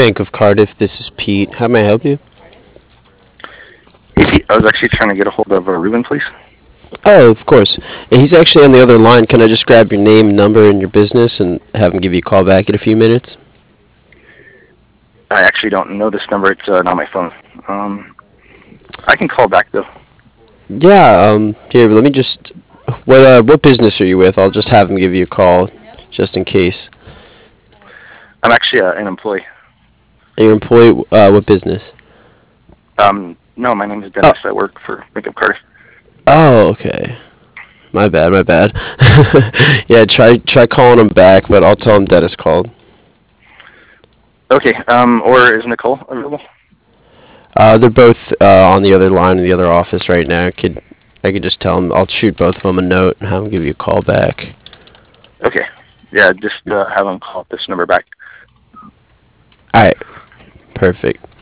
Bank of Cardiff. This is Pete. How may I help you? Hey, Pete, I was actually trying to get a hold of Ruben, please. Oh, of course. Yeah, he's actually on the other line. Can I just grab your name, number, and your business and have him give you a call back in a few minutes? I actually don't know this number. It's not my phone. I can call back though. Yeah, here, let me just. What business are you with? I'll just have him give you a call, just in case. I'm actually an employee. Are you employed? What business? No, my name is Oh, Dennis. I work for Bank of Cardiff. oh, okay. My bad, my bad. Yeah, try calling him back, but I'll tell him Dennis called. Okay. Or is Nicole available? They're both on the other line in the other office right now. I could just tell them. I'll shoot both of them a note and have them give you a call back. Okay. Yeah, just have him call this number back. All right, perfect.